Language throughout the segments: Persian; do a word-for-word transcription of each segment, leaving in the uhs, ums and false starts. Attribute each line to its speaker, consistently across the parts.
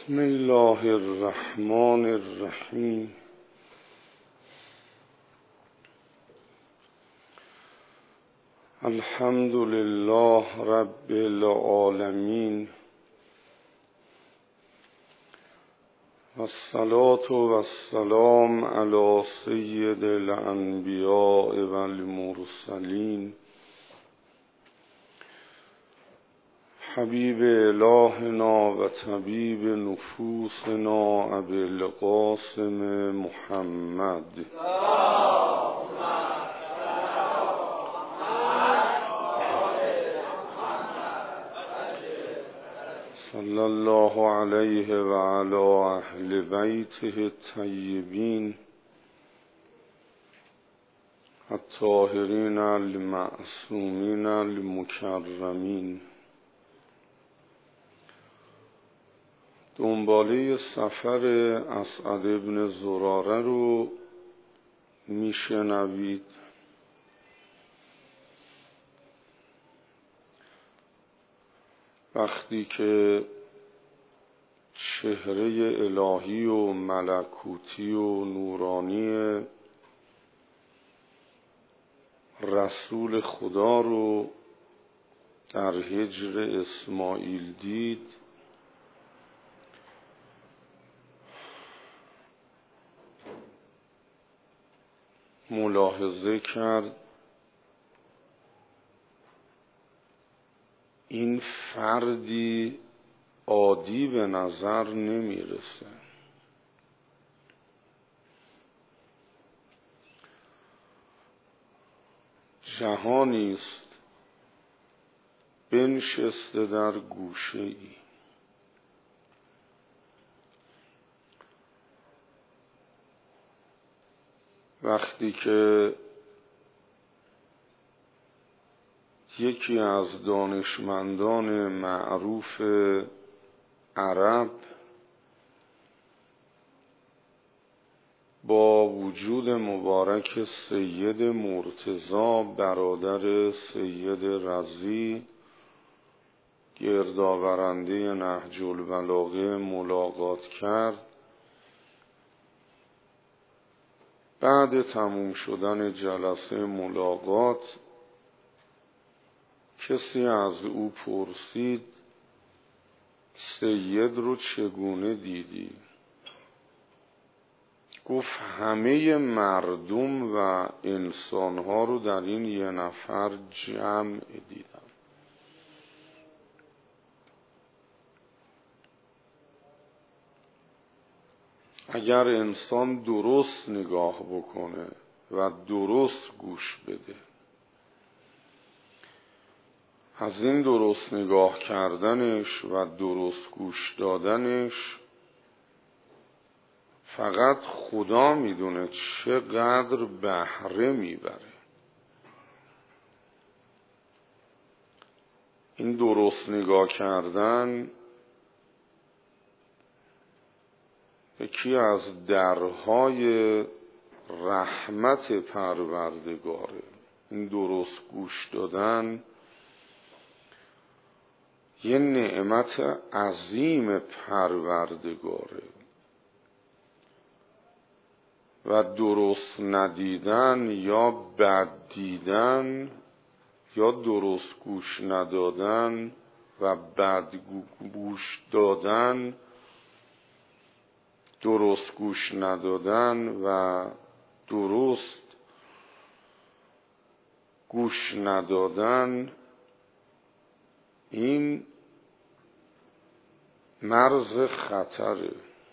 Speaker 1: بسم الله الرحمن الرحیم. الحمد لله رب العالمین والصلاة والسلام علی سید الانبیاء والمرسلین حبیب الهنا و طبیب نفوسنا ابی القاسم محمد صلی الله علیه و علی اهل بیته الطیبین الطاهرین المعصومین المکرمین. دنباله سفر اسعد ابن زراره رو میشنوید. وقتی که چهره الهی و ملکوتی و نورانی رسول خدا رو در هجر اسماعیل دید، ملاحظه کرد این فردی عادی به نظر نمیرسه. جهانی است بنشسته در گوشه ای. وقتی که یکی از دانشمندان معروف عرب با وجود مبارک سید مرتضی برادر سید رضی گردآورنده نهج البلاغه ملاقات کرد، بعد تموم شدن جلسه ملاقات کسی از او پرسید سید رو چگونه دیدی؟ گفت همه مردم و انسانها رو در این یه نفر جمع دیدم. اگر انسان درست نگاه بکنه و درست گوش بده، از این درست نگاه کردنش و درست گوش دادنش فقط خدا میدونه چقدر بهره میبره. این درست نگاه کردن یکی از درهای رحمت پروردگاره. این درست گوش دادن یه نعمت عظیم پروردگاره و درست ندیدن یا بد دیدن یا درست گوش ندادن و بد گوش دادن، درست گوش ندادن و درست گوش ندادن این مرز خطره.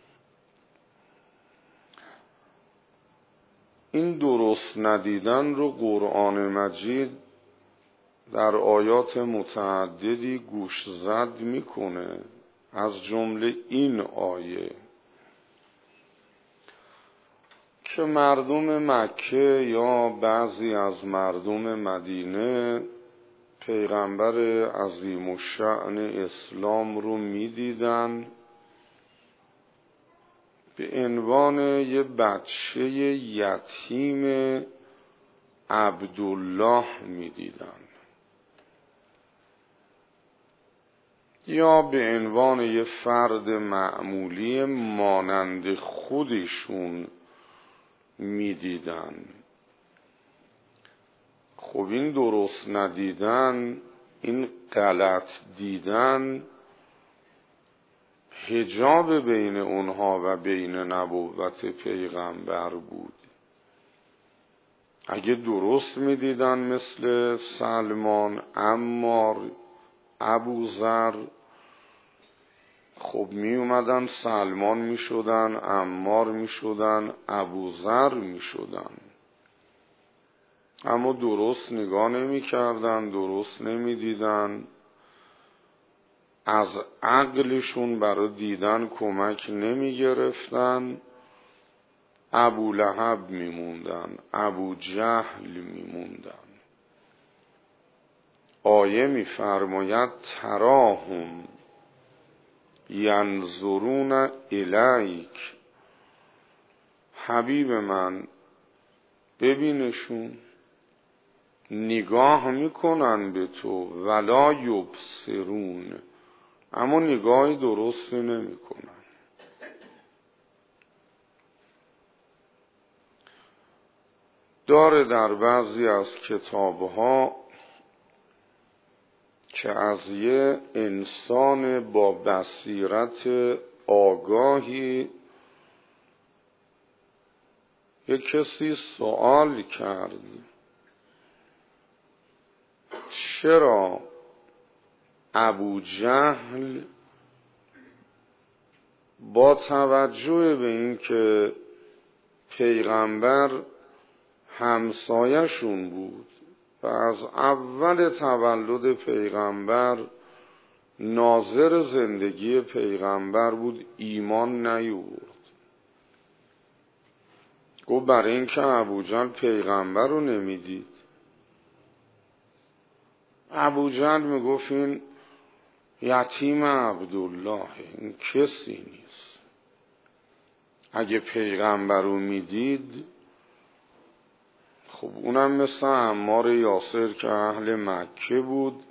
Speaker 1: این درست ندیدن رو قرآن مجید در آیات متعددی گوش زد میکنه، از جمله این آیه که مردم مکه یا بعضی از مردم مدینه پیغمبر عظیم الشأن اسلام رو میدیدن به عنوان یه بچه یتیم عبدالله میدیدن. یا به عنوان یه فرد معمولی مانند خودشون میدیدن. خب این درست ندیدن، این غلط دیدن، حجاب بین اونها و بین نبوت پیغمبر بود. اگه درست میدیدن مثل سلمان، عمار، ابوذر، خب می اومدن سلمان می شدن، عمار می شدن، ابوذر می شدن. اما درست نگاه نمی کردن، درست نمی دیدن، از عقلشون برای دیدن کمک نمی گرفتن. ابو لهب می موندن، ابو جهل می موندن. آیه می فرماید تراهم ینظرون الیک، حبیب من ببینشون نگاه میکنن به تو، ولا یبصرون، اما نگاهی درستی نمیکنن. داره در بعضی از کتابها که از یه انسان با بصیرت آگاهی یه کسی سوال کرد چرا ابو جهل با توجه به این که پیغمبر همسایشون بود و از اول تولد پیغمبر ناظر زندگی پیغمبر بود، ایمان نیاورد. گفت برای این که ابوجهل پیغمبر رو نمیدید. ابوجهل میگفت این یتیم عبدالله، این کسی نیست. اگه پیغمبر رو میدید، خب اونم مثل عمار یاسر که اهل مکه بود،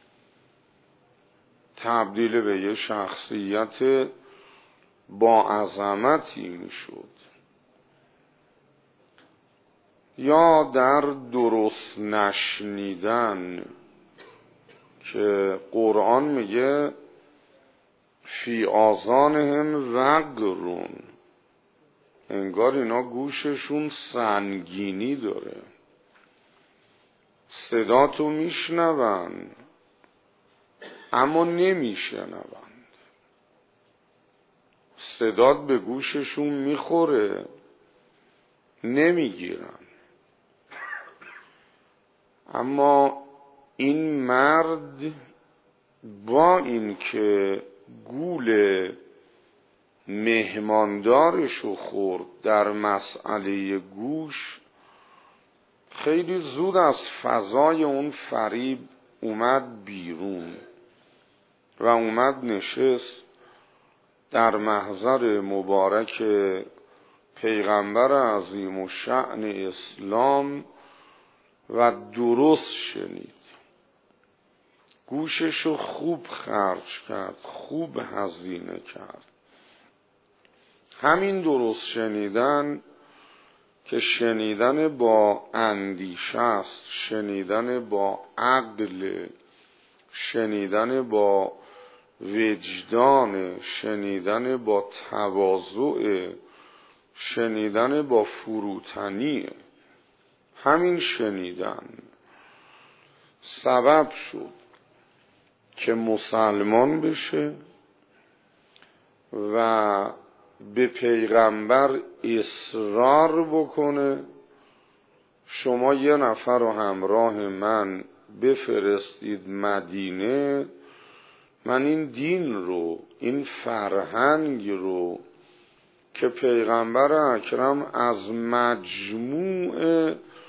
Speaker 1: تبدیل به یه شخصیت با عظمتی میشد. یا در درست نشنیدن که قرآن میگه فی آذانهم وقرون، انگار اینا گوششون سنگینی داره، صدا تو میشنون اما نمیشنوند. صدات به گوششون میخوره نمیگیرن. اما این مرد با این که گول مهماندارشو خورد در مسئله گوش، خیلی زود از فضای اون فریب اومد بیرون و اومد نشست در محضر مبارک پیغمبر عظیم الشأن اسلام و درست شنید. گوششو خوب خرج کرد، خوب هزینه کرد. همین درست شنیدن که شنیدن با اندیشه است، شنیدن با عقل، شنیدن با وجدان، شنیدن با تواضع، شنیدن با فروتنی، همین شنیدن سبب شد که مسلمان بشه و به پیغمبر اصرار بکنه شما یه نفر رو همراه من بفرستید مدینه، من این دین رو، این فرهنگ رو که پیغمبر اکرم از مجموع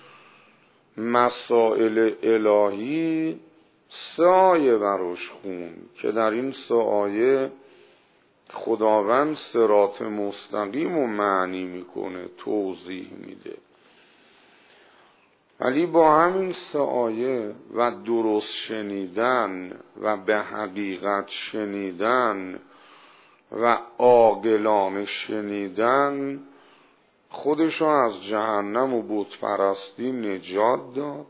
Speaker 1: مسائل الهی سه آیه براش خوند که در این سه آیه خداوند صراط مستقیم رو معنی میکنه، توضیح میده. ولی با همین سه آیه و درست شنیدن و به حقیقت شنیدن و عاقلانه شنیدن خودشو از جهنم و بت پرستی نجات داد.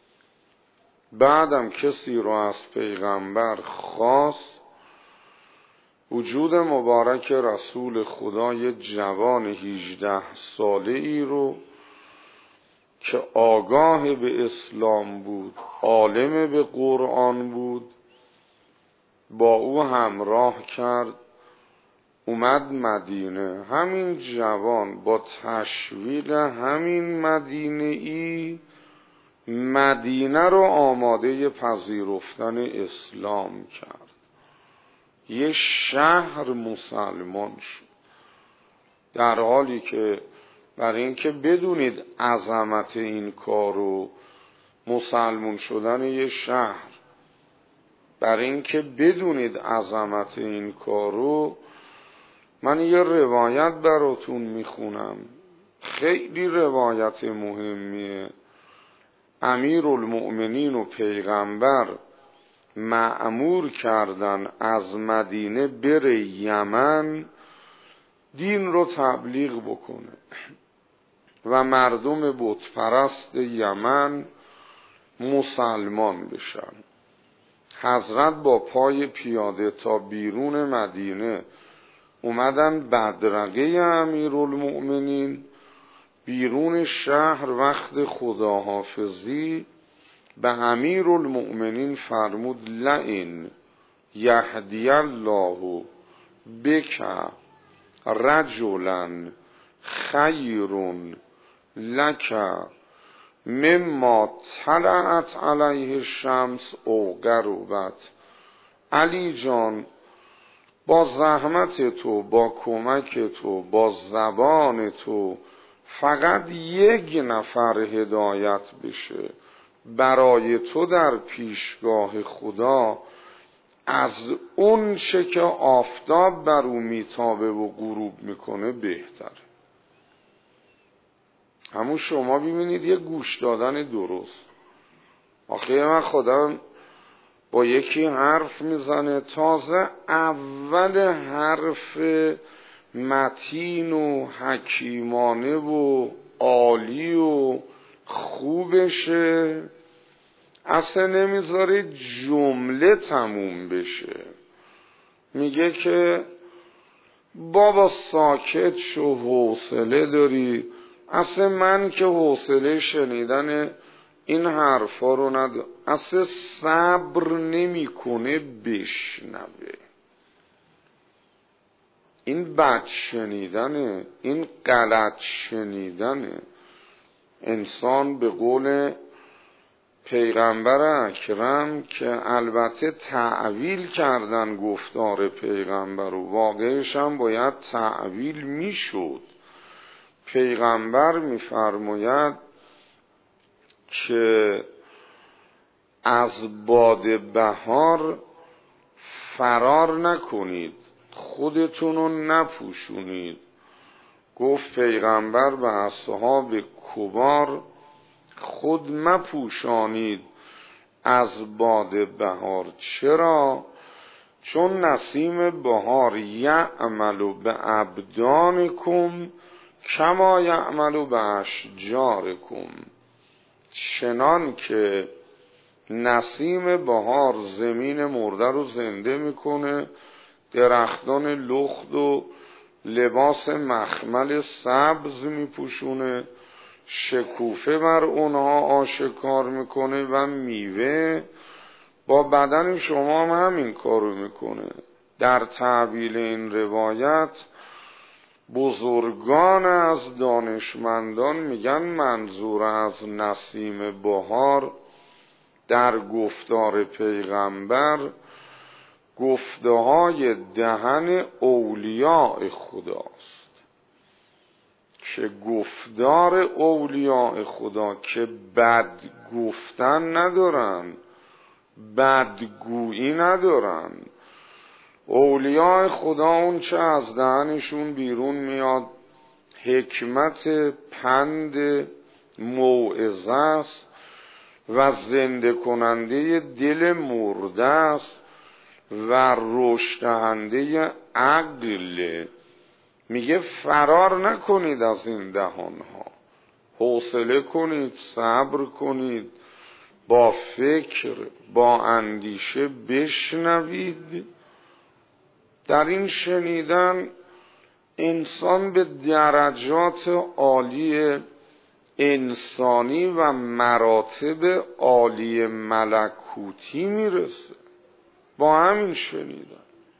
Speaker 1: بعدم کسی رو از پیغمبر خواست. وجود مبارک رسول خدا یه جوان هجده ساله ای رو که آگاه به اسلام بود، عالم به قرآن بود، با او همراه کرد، اومد مدینه. همین جوان با تشویق همین مدینه ای مدینه رو آماده پذیرفتن اسلام کرد. یه شهر مسلمان شد، در حالی که برای اینکه بدونید عظمت این کارو، مسلمان شدن یه شهر، برای اینکه بدونید عظمت این کارو، من یه روایت براتون میخونم، خیلی روایت مهمیه. امیر المؤمنین و پیغمبر مأمور کردن از مدینه بره یمن دین رو تبلیغ بکنه و مردم بت پرست یمن مسلمان بشن. حضرت با پای پیاده تا بیرون مدینه اومدن بدرقه امیرالمؤمنین. بیرون شهر وقت خداحافظی به امیرالمؤمنین فرمود لئن یهدی الله بک رجلا خیر لک مما طلعت علیه الشمس او غربت. علی جان، با زحمت تو، با کمک تو، با زبان تو فقط یک نفر هدایت بشه، برای تو در پیشگاه خدا از اون چه که آفتاب بر او میتابه و غروب میکنه بهتره. همون شما ببینید یه گوش دادن درست. آخه من خودم با یکی حرف میزنه، تازه اول حرف متین و حکیمانه و عالی و خوبشه، اصلا نمیذاره جمله تموم بشه. میگه که بابا ساکت شو، حوصله داری؟ اصلا من که حوصله شنیدن این حرفا رو ندارم. اصلا صبر نمی کنه بشنوه. این بد شنیدنه، این غلط شنیدنه. انسان به قول پیغمبر اکرم که البته تعویل کردن گفتار پیغمبر و واقعش هم باید تعویل میشد. پیغمبر میفرماید که از باد بهار فرار نکنید، خودتون رو نپوشونید. گفت پیغمبر به اصحاب کبار خود مپوشانید از باد بهار. چرا؟ چون نسیم بهار یعمل به ابدانکم کما یعمل به اشجارکم. چنان که نسیم بهار زمین مرده رو زنده میکنه، درختان لخت و لباس مخمل سبز میپوشونه، شکوفه بر اونها آشکار میکنه و میوه، با بدن شما هم همین کارو میکنه. در تعبیل این روایت بزرگان از دانشمندان میگن منظور از نسیم بهار در گفتار پیغمبر گفته های دهن اولیاء خداست، که گفتار اولیاء خدا که بد گفتن ندارن، بدگویی ندارن. اولیاء خدا اون چه از دهنشون بیرون میاد حکمت، پند، موعظه است و زنده کننده دل مرده است و رشد دهنده عقل. میگه فرار نکنید از این دهانها، حوصله کنید، صبر کنید، با فکر، با اندیشه بشنوید. در این شنیدن انسان به درجات عالی انسانی و مراتب عالی ملکوتی میرسه با همین شنیدن.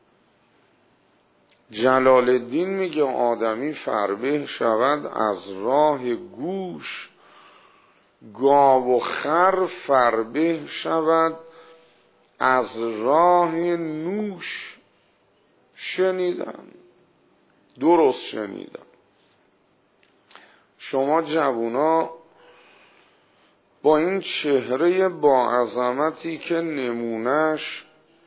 Speaker 1: جلال الدین میگه آدمی فربه شود از راه گوش، گاو و خر فربه شود از راه نوش. شنیدن، درست شنیدن. شما جوونا با این چهره با عظمتی که نمونش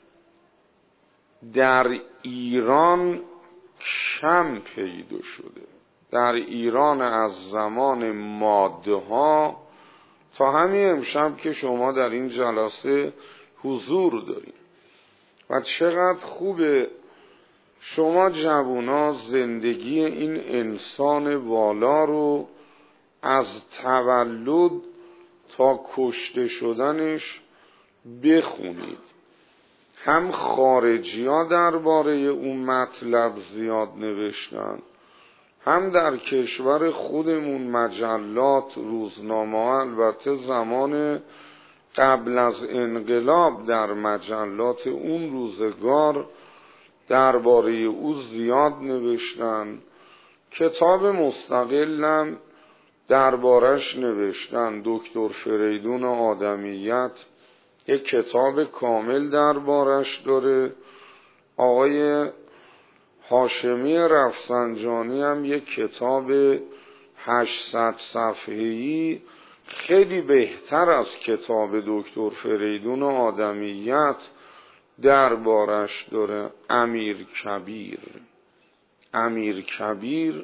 Speaker 1: در ایران کم پیدا شده، در ایران از زمان ماده ها تا همین امشب که شما در این جلسه حضور دارید، و چقدر خوبه شما جوونا زندگی این انسان والا رو از تولد تا کشته شدنش بخونید. هم خارجی ها درباره اون مطلب زیاد نوشتن، هم در کشور خودمون مجلات، روزنامه ها، البته زمان قبل از انقلاب در مجلات اون روزگار درباره او زیاد نوشتن. کتاب مستقلم دربارش نوشتن. دکتر فریدون آدمیت یک کتاب کامل دربارش داره. آقای هاشمی رفسنجانی هم یک کتاب هشتصد صفحه‌ای خیلی بهتر از کتاب دکتر فریدون آدمیت دربارش داره. امیر کبیر امیر کبیر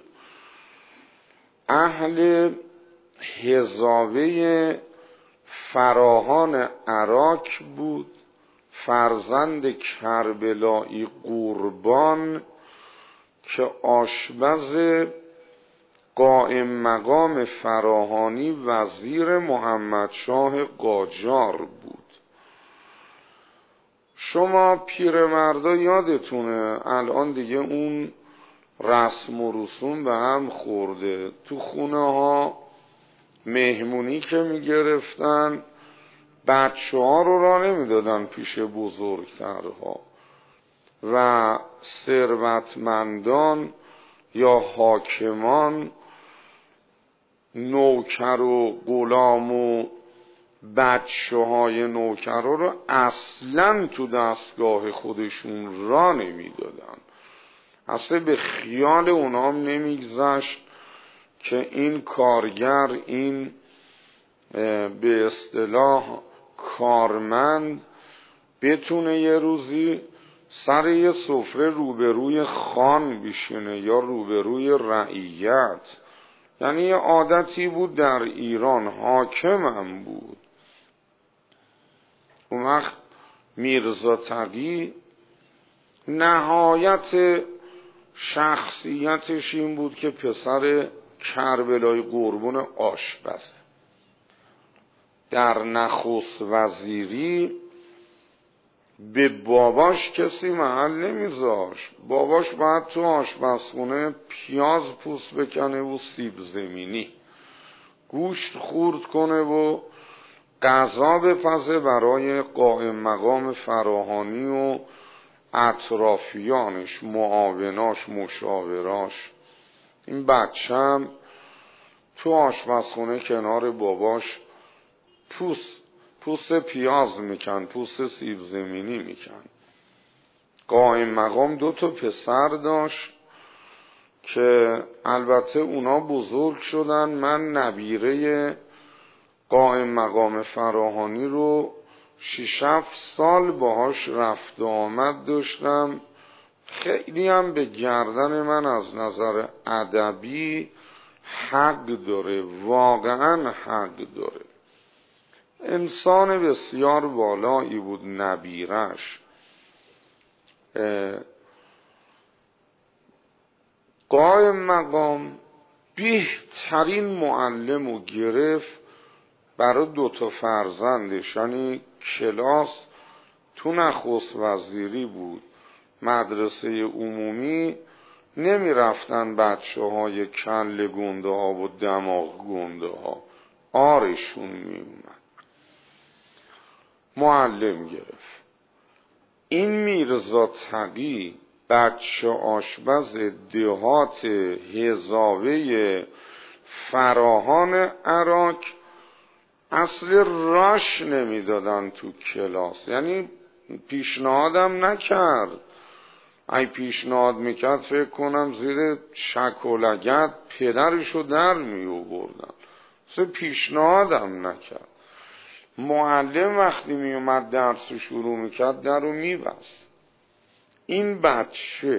Speaker 1: اهل حضاوه فراهان عراق بود، فرزند کربلایی قربان که آشپز قائم مقام فراهانی وزیر محمد شاه قاجار بود. شما پیرمردا یادتونه الان دیگه اون رسم و رسوم به هم خورده. تو خونه ها مهمونی که می گرفتن بچه ها رو را نمی دادن پیش بزرگترها و ثروتمندان یا حاکمان نوکر و غلام و بچه های نوکرها رو اصلا تو دستگاه خودشون را نمی دادن. اصلا به خیال اونام نمیگذشت که این کارگر، این به اصطلاح کارمند بتونه یه روزی سر یه سفره روبروی خان بشینه یا روبروی رعیت. یعنی یه عادتی بود در ایران، حاکم هم بود. اون وقت میرزا تقی نهایت شخصیتش این بود که پسر کربلای قربون آشپزه. در نخست وزیری به باباش کسی محل نمیذاشت. باباش باید تو آشپزخونه پیاز پوست بکنه و سیب زمینی، گوشت خورد کنه و غذا بپزه برای قائم مقام فراهانی و اطرافیانش، معاوناش، مشاوراش. این بچم تو آشپزخونه کنار باباش پوست پوست پیاز میکن، پوست سیب زمینی میکن. قائم مقام دو تا پسر داشت که البته اونا بزرگ شدن. من نبیره قائم مقام فراهانی رو شش هفت سال باهاش رفت و آمد داشتم. خیلی هم به گردن من از نظر ادبی حق داره، واقعا حق داره. انسان بسیار والایی بود نبیرش. قائم مقام بهترین معلم رو گرفت برای دوتا فرزندش، یعنی کلاس تو نخست وزیری بود، مدرسه عمومی نمی رفتن بچه های کل گنده ها و دماغ گنده ها، آرشون می اومد. معلم گرفت. این میرزا تقی بچه آشپز دهات هزاوه فراهان عراق اصل راش نمیدادن تو کلاس، یعنی پیشنهادم نکرد. ای پیشنهاد میکرد فکر کنم زیر شک و لگد پدرشو در میوبردن. اصلا پیشنهادم نکرد. معلم وقتی میومد درس شروع میکرد در رو میبست. این بچه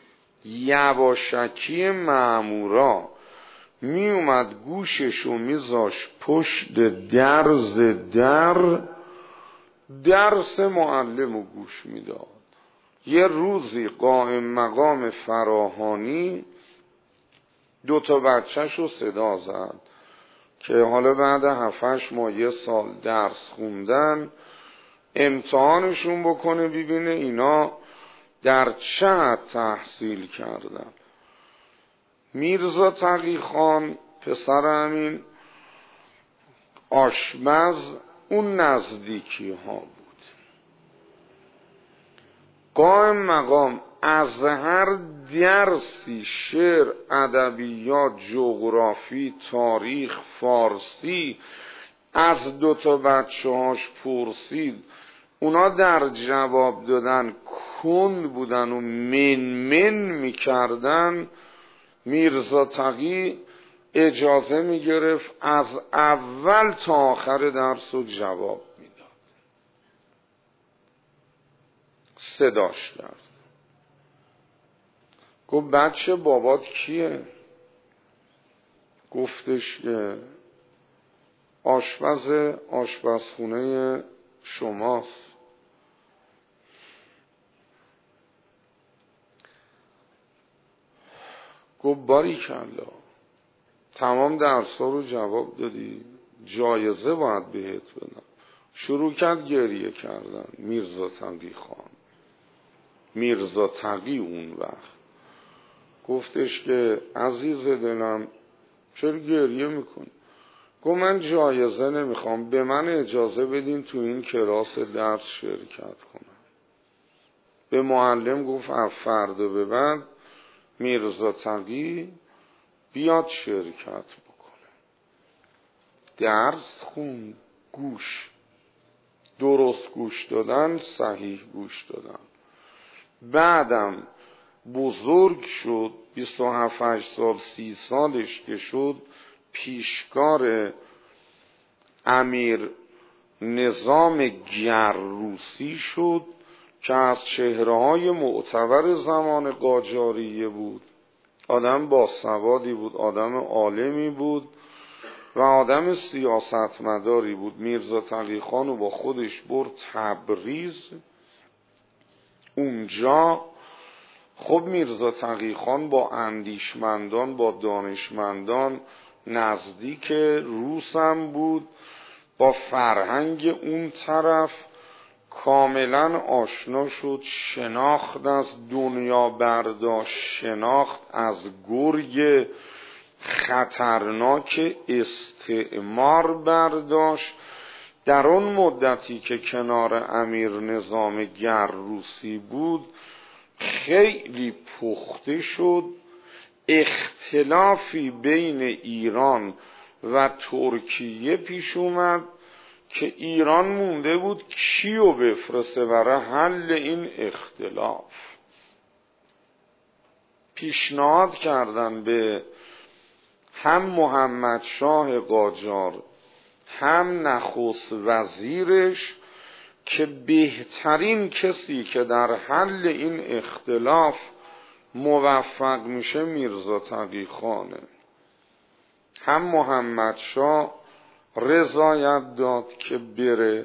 Speaker 1: یواشکی مامورا میومد گوششو میذاش پشت درز در، درس معلمو گوش میداد. یه روزی قائم مقام فراهانی دوتا بچه‌شو صدا زد که حالا بعد هفتش ماه یه سال درس خوندن امتحانشون بکنه ببینه اینا در چه حد تحصیل کردن. میرزا تقی خان پسر همین آشپز اون نزدیکی ها بود. قائم مقام از هر درسی، شعر، ادبیات، جغرافی، تاریخ، فارسی از دوتا بچه هاش پرسید. اونا در جواب دادن کند بودن و من من میکردن. میرزا تقی اجازه میگرفت از اول تا آخر درس رو جواب میداد. صداش کرد، گفت بچه بابات کیه؟ گفتش که آشپز آشپزخونه شماست. گفت باریکلا، تمام درس ها رو جواب دادی، جایزه باید بهت بدم. شروع کرد گریه کردن. میرزا تقی خان، میرزا تقی اون وقت گفتش که عزیز دلم چرا گریه میکنی؟ گفت من جایزه نمیخوام، به من اجازه بدین تو این کلاس درس شرکت کنم. به معلم گفت فردا به بعد میرزا تقی بیاد شرکت بکنه. درس خون، گوش، درست گوش دادن، صحیح گوش دادن. بعدم بزرگ شد، بیست و هفت سال سی سالش که شد، پیشکار امیر نظام گرروسی شد که از چهره‌های معتبر زمان قاجاریه بود. آدم باسوادی بود، آدم عالمی بود و آدم سیاستمداری بود. میرزا تقی خان رو با خودش برد تبریز. اونجا خب میرزا تقی خان با اندیشمندان، با دانشمندان نزدیک روس هم بود، با فرهنگ اون طرف کاملا آشنا شد، شناخت از دنیا برداشت، شناخت از گرگ خطرناک استعمار برداشت. در اون مدتی که کنار امیر نظام گرروسی بود خیلی پخته شد. اختلافی بین ایران و ترکیه پیش اومد که ایران مونده بود کیو بفرسته برای حل این اختلاف. پیشنهاد کردن به هم محمد شاه قاجار هم نخست وزیرش که بهترین کسی که در حل این اختلاف موفق میشه میرزا تقی خانه. هم محمد شاه رضایت داد که بره،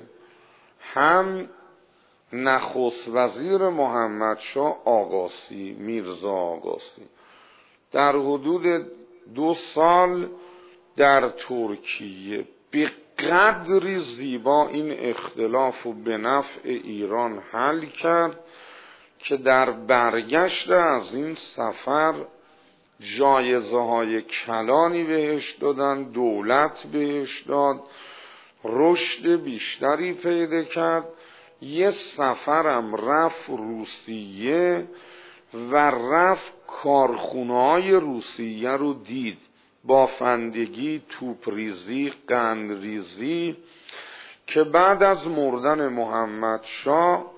Speaker 1: هم نخست وزیر محمد شاه آقاسی، میرزا آقاسی، در حدود دو سال در ترکیه به قدری زیبا این اختلاف رو به نفع ایران حل کرد که در برگشت از این سفر جایزه های کلانی بهش دادن، دولت بهش داد، رشد بیشتری پیدا کرد. یه سفرم رفت روسیه و رفت کارخونه‌های روسیه رو دید، بافندگی، توپریزی، قندریزی، که بعد از مردن محمد شاه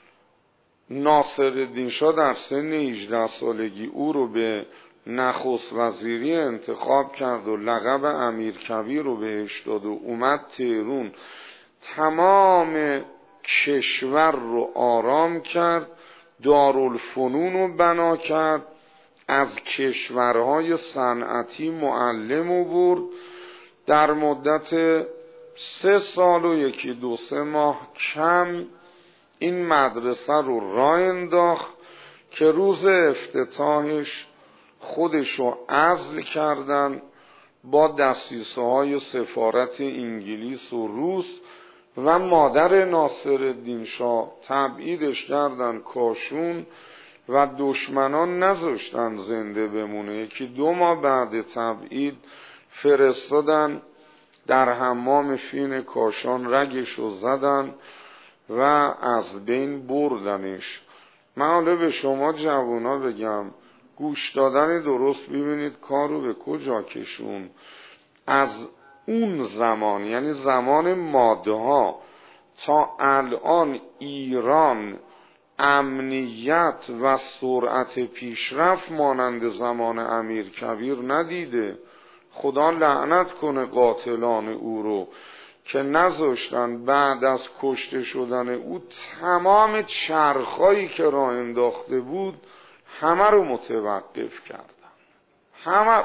Speaker 1: ناصرالدین شاه در سن هجده سالگی او رو به نخست وزیری انتخاب کرد و لقب امیرکبیر رو بهش داد و اومد تهران، تمام کشور رو آرام کرد، دارالفنون رو بنا کرد، از کشورهای صنعتی معلم آورد. در مدت سه سال و یکی دو سه ماه کم این مدرسه رو راه انداخت که روز افتتاحش خودشو عزل کردن با دسیسه های سفارت انگلیس و روس و مادر ناصرالدین شاه تبعیدش کردن کاشون و دشمنان نذاشتن زنده بمونه. یکی دو ماه بعد تبعید فرستادن در حمام فین کاشان، رگشو زدن و از بین بردنش. من حالا به شما جوونا بگم گوش دادن درست ببینید کارو به کجا کشون. از اون زمان، یعنی زمان ماده ها، تا الان ایران امنیت و سرعت پیشرفت مانند زمان امیرکبیر ندیده. خدا لعنت کنه قاتلان او رو که نذاشتن بعد از کشته شدن او تمام چرخایی که راه انداخته بود همه رو متوقف کردن، همه.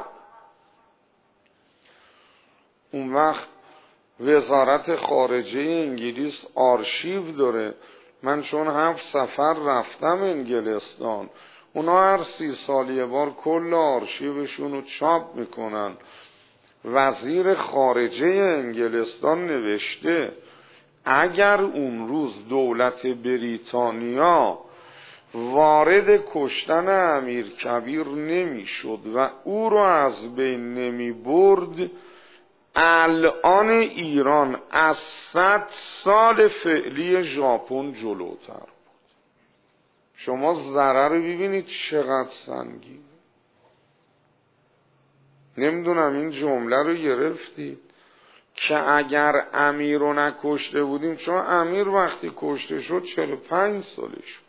Speaker 1: اون وقت وزارت خارجه انگلیس آرشیو داره. من چون هفت سفر رفتم انگلستان، اونا هر سی سال یه بار کل آرشیوشون رو چاپ میکنن. وزیر خارجه انگلستان نوشته اگر اون روز دولت بریتانیا وارد کشتن امیرکبیر نمیشد و او رو از بین نمی برد، الان ایران از صد سال فعلی ژاپن جلوتر بود. شما ضرر رو ببینید چقدر سنگین. نمیدونم این جمله رو گرفتید که اگر امیر رو نکشته بودیم، چون امیر وقتی کشته شد چهل و پنج سالش بود،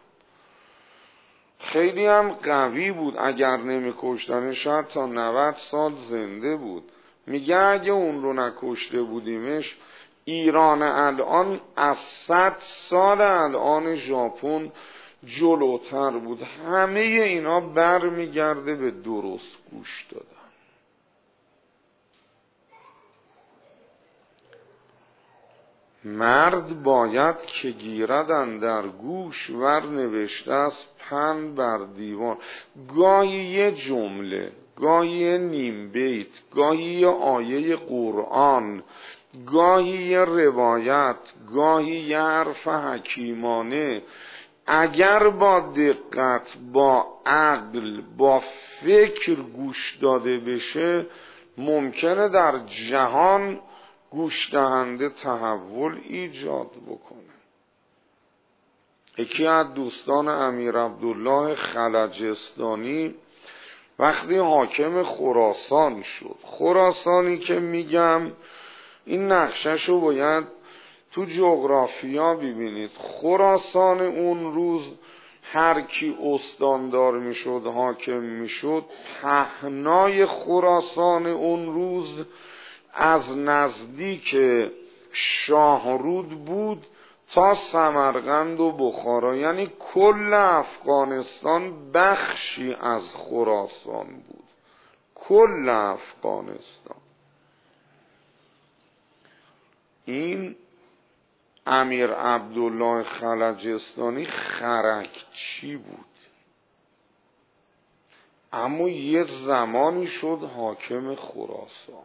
Speaker 1: خیلی هم قوی بود، اگر نمی کشتنه شاید تا نود سال زنده بود. میگه اگه اون رو نکشته بودیمش، ایران الان از صد سال الان ژاپن جلوتر بود. همه اینا بر میگرده به درست گوش دادن. مرد باید که گیردن در گوش ور نوشته است پند بر دیوار. گاهی یه جمله، گاهی یه نیم بیت، گاهی یه آیه قرآن، گاهی یه روایت، گاهی یه حرف حکیمانه، اگر با دقت، با عقل، با فکر گوش داده بشه، ممکنه در جهان گوش دهنده تحول ایجاد بکنه. یکی از دوستان امیر عبدالله خلجستانی وقتی حاکم خراسان شد، خراسانی که میگم این نقشه‌شو باید تو جغرافیا ببینید، خراسان اون روز هر کی استاندار میشد، حاکم میشد، پهنای خراسان اون روز از نزدیک شاهرود بود تا سمرقند و بخارا، یعنی کل افغانستان بخشی از خراسان بود، کل افغانستان. این امیر عبدالله خلجستانی خرکچی بود، اما یه زمانی شد حاکم خراسان.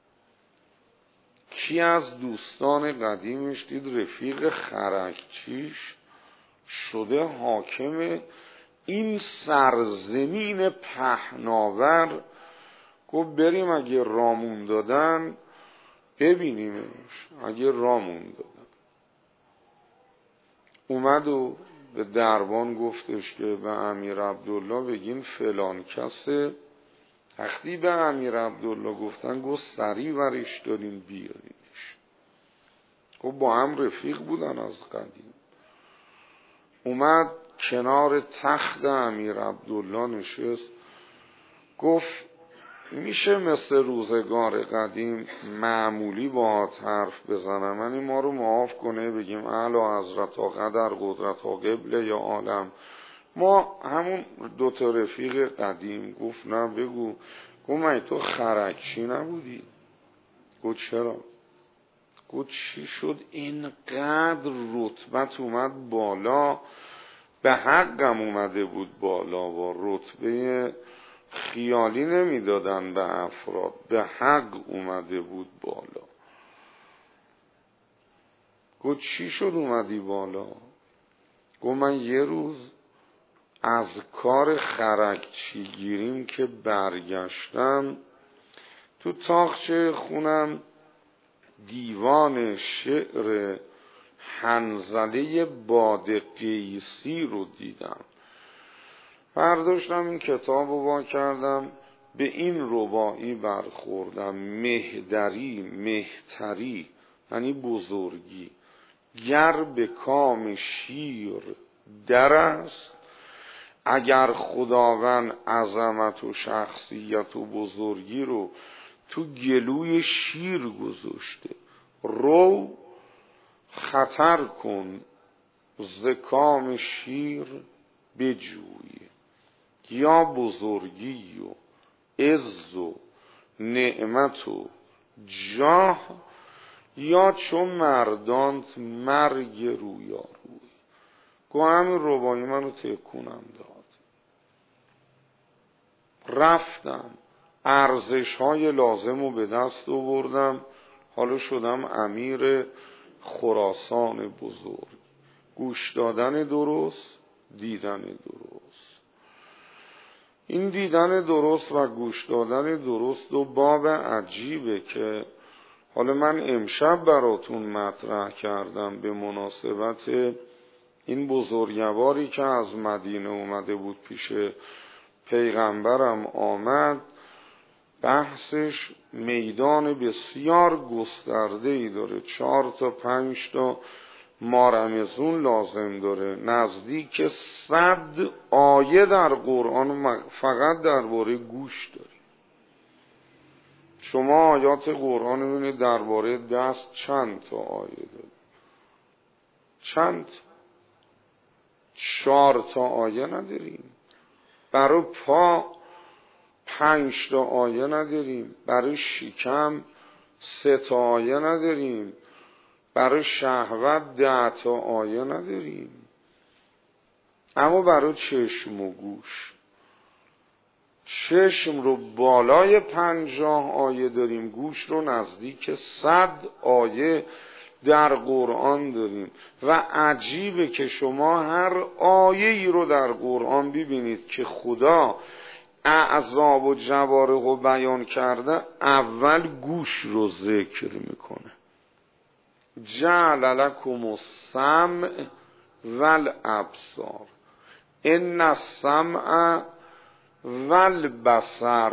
Speaker 1: کی از دوستان قدیمش دید رفیق خرکچیش شده حاکم این سرزمین پهناور؟ گفت بریم اگه رامون دادن ببینیمش، اگه رامون دادن. اومد و به دربان گفتش که به امیر عبدالله بگین فلان کسه. وقتی به امیر عبدالله گفتن گفت سریع ورش دارین بیارینش. خب با هم رفیق بودن از قدیم. اومد کنار تخت امیر عبدالله نشست، گفت میشه مثل روزگار قدیم معمولی باهات حرف بزنم، یعنی ما رو معاف کنه بگیم اعلی حضرت ها قدر قدرت ها قبله یا عالم، ما همون دوتا رفیق قدیم. گفت نه بگو. گفت من تو خرکچی نبودی؟ گفت چرا؟ گفت چی شد اینقدر رتبت اومد بالا؟ به حقم اومده بود بالا، با رتبه خیالی نمیدادن به افراد، به حق اومده بود بالا. گفت چی شد اومدی بالا؟ گفت من یه روز از کار خرکچی گیریم که برگشتم، تو تاقچه خونم دیوان شعر حنظله باد قیسی رو دیدم. برداشتم این کتاب رو وا کردم، به این رباعی برخوردم: مهدری مهتری یعنی بزرگی، گر به کام شیر در است، اگر خداوند عظمت و شخصیت و بزرگی رو تو گلوی شیر گذاشته، رو خطر کن ز کام شیر بجوی، یا بزرگی و عز و نعمت و جاه، یا چون مردانت مرگ رویاروی. گو همین ربایی منو تکونم داد. رفتم ارزش های لازم رو به دست آوردم، حالا شدم امیر خراسان بزرگ. گوش دادن درست، دیدن درست. این دیدن درست و گوش دادن درست دو باب عجیبه که حالا من امشب براتون مطرح کردم به مناسبت این بزرگواری که از مدینه اومده بود پیش پیغمبرم آمد. بحثش میدان بسیار گسترده ای داره، چهار تا پنج تا مارمزون لازم داره، نزدیک صد آیه در قرآن فقط درباره گوش داره. شما آیات قرآن ببینید درباره دست چند تا آیه داره؟ چند؟ چهار تا آیه نداریم. برای پا پنج تا آیه نداریم. برای شکم سه تا آیه نداریم. برای شهوت ده تا آیه نداریم. اما برای چشم و گوش، چشم رو بالای پنجاه آیه داریم، گوش رو نزدیک صد آیه در قرآن داریم. و عجیبه که شما هر آیه ای رو در قرآن ببینید که خدا اعضا و جوارح رو بیان کرده، اول گوش رو ذکر میکنه. جعل لکم السمع والابصار، ان السمع والبصر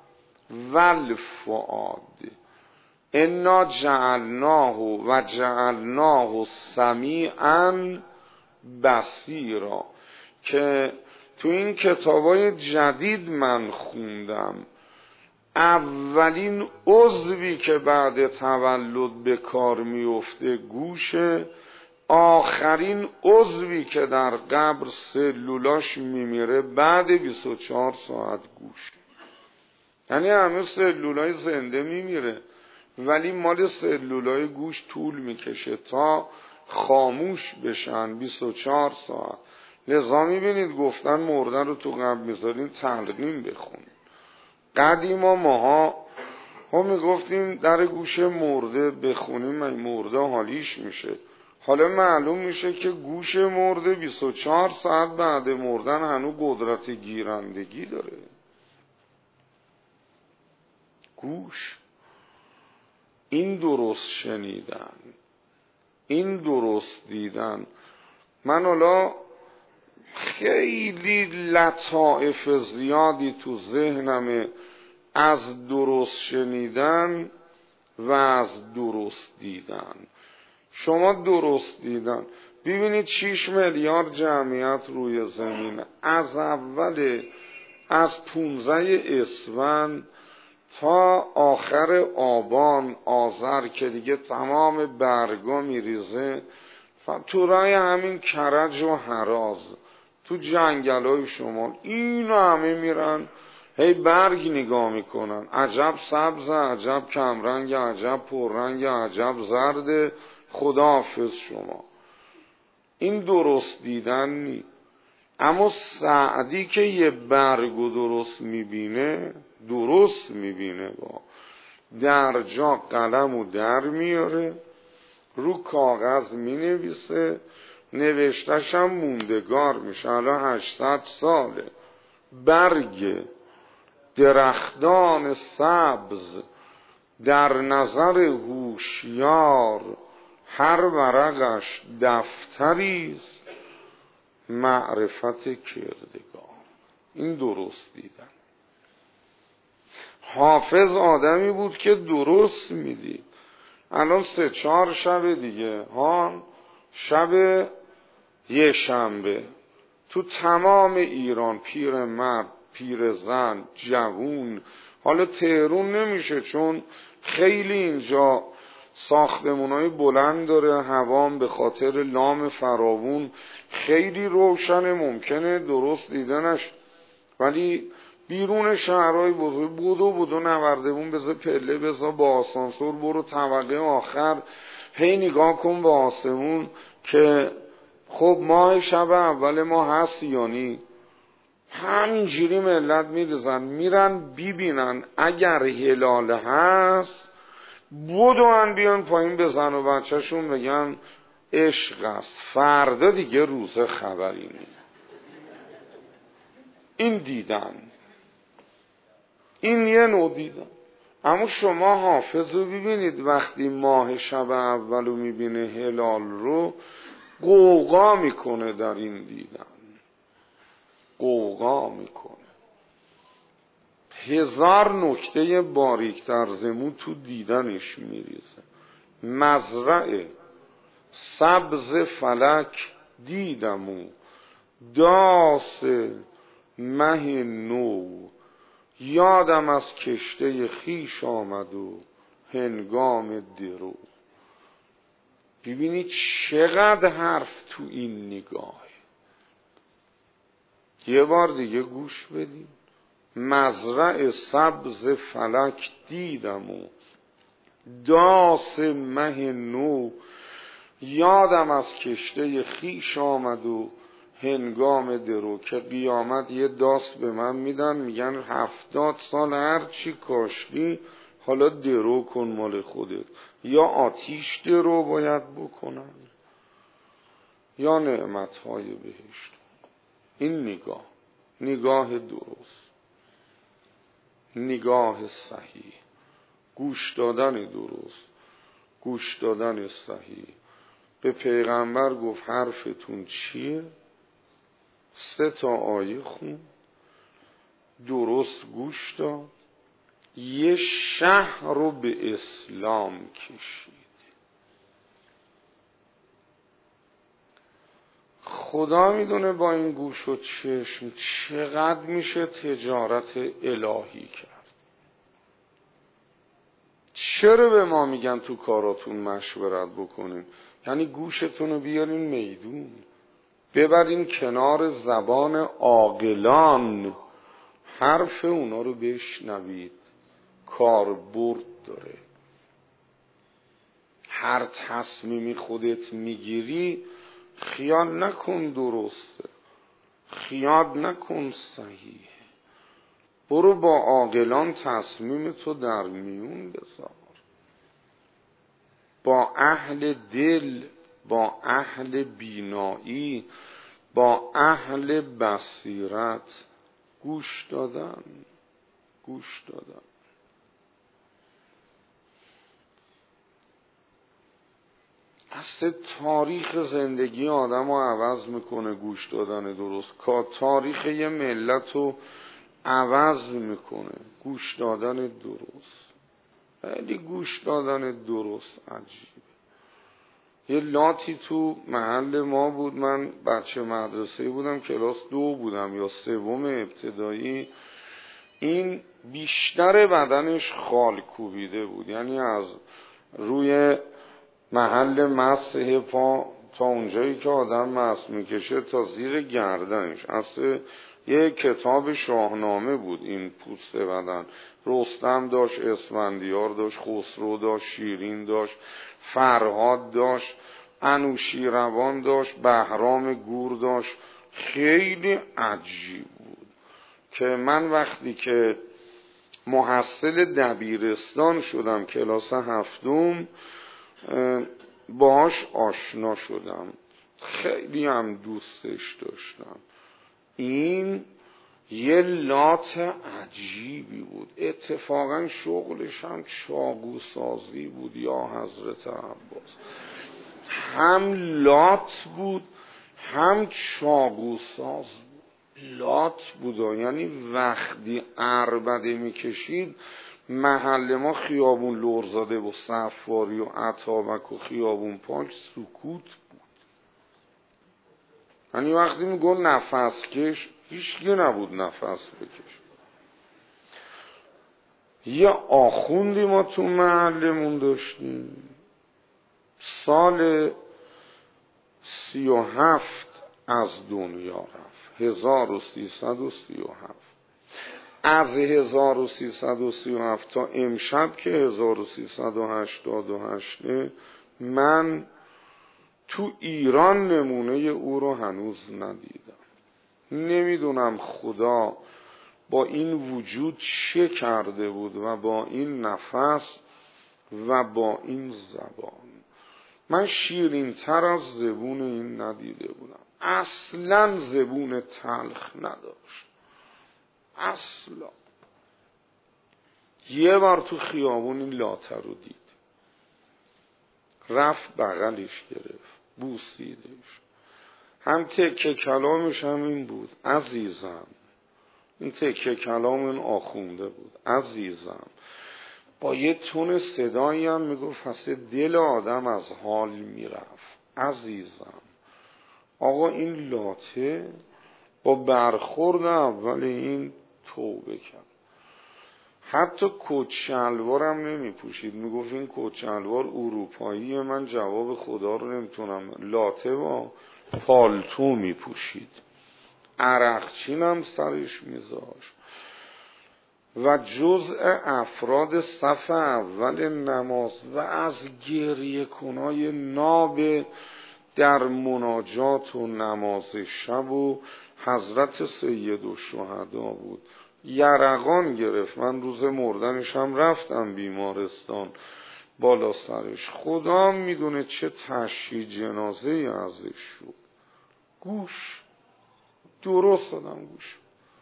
Speaker 1: والفؤاد انا جعلناه و جعلناه سمیعا بصیرا. که تو این کتابای جدید من خوندم اولین عضوی که بعد تولد به کار میفته گوشه، آخرین عضوی که در قبر سلولاش میمیره بعد بیست و چهار ساعت گوش. یعنی همه سلولای زنده میمیره ولی مال سلولای گوش طول میکشه تا خاموش بشن بیست و چهار ساعت. لذا میبینید گفتن مردن رو تو قبر میذارین تلقین بخون. قدیما ماها ما میگفتیم در گوش مرده بخونیم مرده حالیش میشه. حالا معلوم میشه که گوش مرده بیست و چهار ساعت بعد مردن هنوز قدرت گیرندگی داره. گوش این درست شنیدن، این درست دیدن. من حالا خیلی لطائف زیادی تو ذهنمه از درست شنیدن و از درست دیدن. شما درست دیدن ببینید شش میلیارد جمعیت روی زمین، از اول از پونزده اسفند تا آخر آبان آذر که دیگه تمام برگا میریزه تو رای همین کرج و هراز تو جنگل های شمال، این همه میرن هی برگ نگاه میکنن، عجب سبز، عجب کمرنگ، عجب پررنگ، عجب زرد، خداحافظ شما. این درست دیدن نی. اما سعدی که یه برگو درست میبینه، درست میبینه، با در جا قلمو در میاره، رو کاغذ مینویسه، نوشتش هم موندگار میشه. الان هشتصد ساله برگ درختان سبز در نظر هوشیار، هر ورقش دفتریست معرفت کردگار. این درست دیدن. حافظ آدمی بود که درست میدید. الان سه چهار شب دیگه ها، شب یه شنبه تو تمام ایران، پیر مرد، پیر زن، جوون، حالا تهرون نمیشه چون خیلی اینجا ساختمونای بلند داره، هوام به خاطر لام فراوون خیلی روشنه، ممکنه درست دیدنش، ولی بیرون شهرهای بزرگ بودو بودو نوردمون بذار پله بذار با آسانسور برو طبقه آخر، هی نگاه کن به آسمون که خب ماه شب اول ما هست یعنی همینجوری ملت میرزن میرن ببینن اگر هلال هست بودوان بیان پایین به زن و بچه شون بگن عشق است، فردا دیگه روزه خبری نی. این دیدن، این یه نوع دیدن. اما شما حافظ رو ببینید وقتی ماه شب اولو میبینه هلال رو قوقا میکنه، در این دیدن قوقا میکنه. هزار نکته باریکتر زمون تو دیدنش میریزه. مزرعه سبز فلک دیدمو، داس مه نو، یادم از کشته خیش آمد و هنگام درو. ببینید چقدر حرف تو این نگاه. یه بار دیگه گوش بدید. مزرع سبز فلک دیدم و داس مه نو، یادم از کشته خیش آمد و هنگام درو. که قیامت یه داس به من میدن میگن هفتاد سال هر چی کاشتی حالا درو کن مال خودت، یا آتیش درو باید بکنن یا نعمتهای بهشت. این نگاه، نگاه درست، نگاه صحیح، گوش دادن درست، گوش دادن صحیح. به پیغمبر گفت حرفتون چیه؟ سه تا آیه خون، درست گوش داد، یه شهر رو به اسلام کشید. خدا میدونه با این گوش و چشم چقدر میشه تجارت الهی کرد. چرا به ما میگن تو کاراتون مشورت بکنین؟ یعنی گوشتون رو بیارین میدون، ببرین کنار زبان عاقلان، حرف اونا رو بشنوید، کاربرد داره. هر تصمیمی خودت میگیری خیال نکن درسته، خیال نکن صحیحه. برو با عاقلان تصمیم تو در میون بذار، با اهل دل، با اهل بینایی، با اهل بصیرت گوش دادن گوش دادن. اصلا تاریخ زندگی آدم رو عوض میکنه گوش دادن درست، که تاریخ یه ملت رو عوض میکنه گوش دادن درست. خیلی گوش دادن درست عجیبه. یه لاتی تو محل ما بود، من بچه مدرسه بودم، کلاس دو بودم یا سوم ابتدایی. این بیشتر بدنش خال کوبیده بود، یعنی از روی محل مسح پا تا اونجایی که آدم مسح میکشه تا زیر گردنش. اصلا یه کتاب شاهنامه بود این پوست بدن. رستم داشت، اسفندیار داشت، خسرو داشت، شیرین داشت، فرهاد داشت، انوشیروان داشت، بهرام گور داشت. خیلی عجیب بود که من وقتی که محصل دبیرستان شدم کلاس هفتم باهاش آشنا شدم، خیلی هم دوستش داشتم. این یه لات عجیبی بود. اتفاقا شغلش هم چاقو سازی بود یا حضرت عباس. هم لات بود هم چاقو ساز بود. لات بود، یعنی وقتی عربده میکشید محل ما خیابون لرزاده و صفاری و عطابک و خیابون پاک سکوت بود. یعنی وقتی میگن نفس کش هیچکی نبود نفس بکش. یه آخوندی ما تو محلمون داشتیم، سال سی و هفت از دنیا رفت، هزار و سیصد و سی و هفت. از هزار و سیصد و سی و هفت تا امشب که هزار و سیصد و هشتاد و هشت، من تو ایران نمونه او رو هنوز ندیدم. نمیدونم خدا با این وجود چه کرده بود و با این نفس و با این زبان. من شیرین تر از زبون این ندیده بودم. اصلا زبون تلخ نداشت، اصلا. یه بار تو خیابون این لاته رو دید، رفت بغلش گرفت، بوسیدش. هم تکه کلامش هم این بود: عزیزم. این تکه کلام این آخونده بود: عزیزم. با یه تون صدایی هم میگفت اصلا دل آدم از حال میرفت: عزیزم. آقا این لاته با برخورد اول این توبه کرد. حتی کت شلوارم نمی پوشید. می گفت این کت شلوار اروپایی، من جواب خدا رو نمیتونم. لاته با پالتو می پوشید، عرقچین هم سرش میذاشت و جزء افراد صف اول نماز و از گریه کنای ناب در مناجات و نماز شب و حضرت سید الشهدا بود. یرقان گرفت. من روز مردنش هم رفتم بیمارستان بالا سرش. خدا میدونه چه تشییع جنازه ازش شد. گوش درست دادم گوش.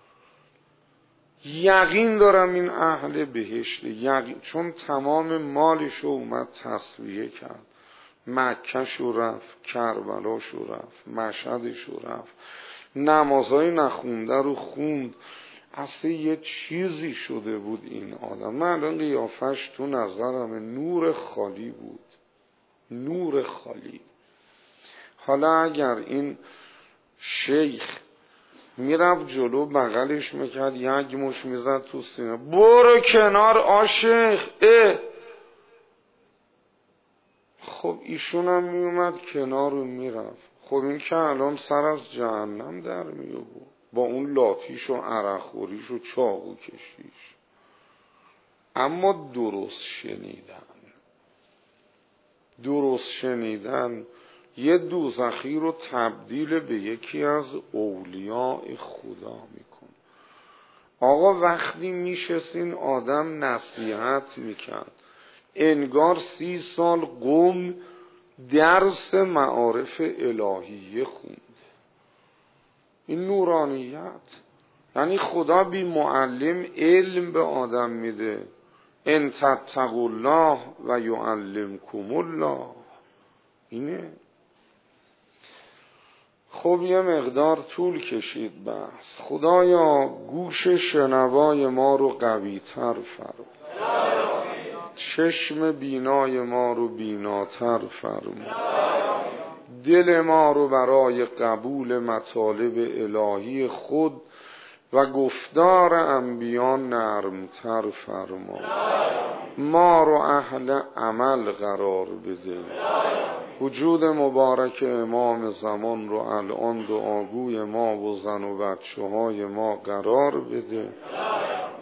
Speaker 1: یقین دارم این اهل بهشت، یقین، چون تمام مالشو اومد تصویه کرد. مکهشو رفت، کربلاشو رفت، مشهدشو رفت، نمازهای نخونده رو خوند. اصلا یه چیزی شده بود این آدم. من الان قیافش تو نظرم نور خالی بود، نور خالی. حالا اگر این شیخ میرفت جلو بغلش میکرد، یک مش میزد تو سینه: برو کنار آشیخ. اه خب ایشون هم میومد کنار و میرفت. خب این که الان سر از جهنم در میابود با اون لاتیش و عرقخوریش و چاقو کشیش. اما درست شنیدن، درست شنیدن یه دوزخی رو تبدیل به یکی از اولیاء خدا میکن. آقا وقتی میشستین آدم نصیحت میکرد، انگار سی سال قوم درس معارف الهیه خونده. این نورانیت یعنی خدا بی معلم علم به آدم میده. ان تتقوا الله و یعلمکم الله. اینه. خب یه مقدار طول کشید بحث. خدایا گوش شنوای ما رو قوی تر فرما، چشم بینای ما رو بیناتر فرما، دل ما رو برای قبول مطالب الهی خود و گفتار انبیا نرمتر فرما. ما رو اهل عمل قرار بده. وجود مبارک امام زمان رو الان دعاگوی ما و زن و بچه های ما قرار بده.